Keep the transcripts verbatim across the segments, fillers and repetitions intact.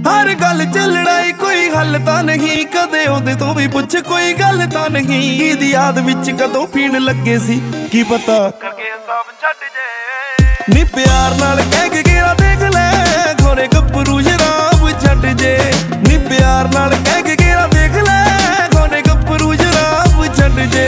हर गल च लड़ाई कोई हल तां नहीं, कदे ओदे तो भी पुछ कोई गल तां नहीं। ईदी याद विच कदों पीण लगे सी की पता करके सब छड्ड जे। नी प्यार नाल कह के गेरा देख ले खोरे गब्बरू शराब छड्ड जे। नी प्यार नाल कह के गेरा देख ले खोरे गब्बरू शराब छड्ड जे।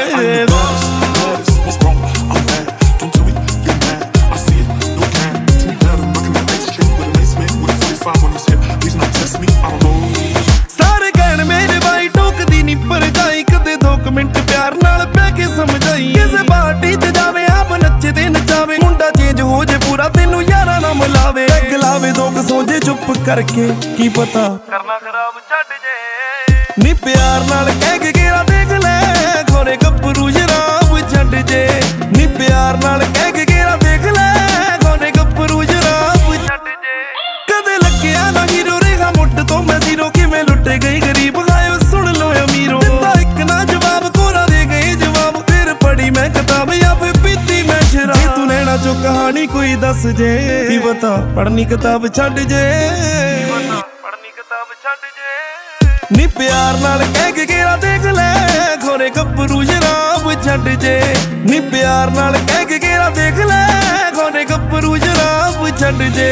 सारे कहण मेरे भाई टोकदी नी पर जाई, कदे दो मिनट प्यार नाल पै के समझाई। किसे पार्टी ते जावे आप नच्चे ते नचावे, मुंडा चेंज हो जे पूरा तेनू यारा ना मिलावे। पैग लावे दो सो जे चुप करके की पता करना खराब छड्ड जे। नी प्यार नाल कह के गेरा देख ले खोरे गब्बरू शराब छड्ड जे। नी प्यार नाल कह के गेरा देख ले खोरे गब्बरू शराब छड्ड जे। कदे लग्गिया ना हीरो रेहा मुट्ठ तो मैं जीरो, किवें लुटे गई गरीब खायो सुन लो अमीरो। दिता इक ना जवाब कोरा दे गए जवाब, फिर पढ़ी मैं किताब या फिर पीती मैं शराब। तू नैना चो कहानी कोई दस जे की पता पढ़नी किताब छड्ड जे। पढ़नी किताब छड्ड जे। नी प्यार नाल कह के गेरा देख ले खोरे गब्बरू शराब छड्ड जे। नी प्यार नाल कह के गेरा देख ले खोरे गब्बरू शराब छड्ड जे।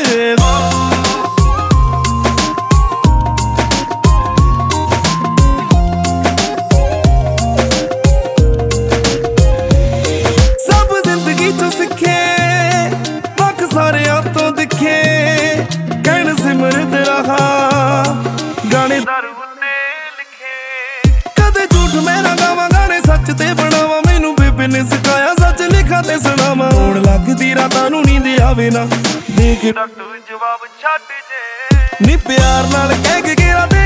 सारियां तो दिखे कहण सिमरत रहा गाने दारू उत्ते लिखे। कदे झूठ मैं ना गावां गाने सच ते बनावां, मैनू बेबे ने सिखाया सच लिखा ते सुणावां। होण लगदी रातां नूं नींद आवे ना दे के डॉक्टर जवाब छड्ड जे। नी प्यार नाल कह के गेरा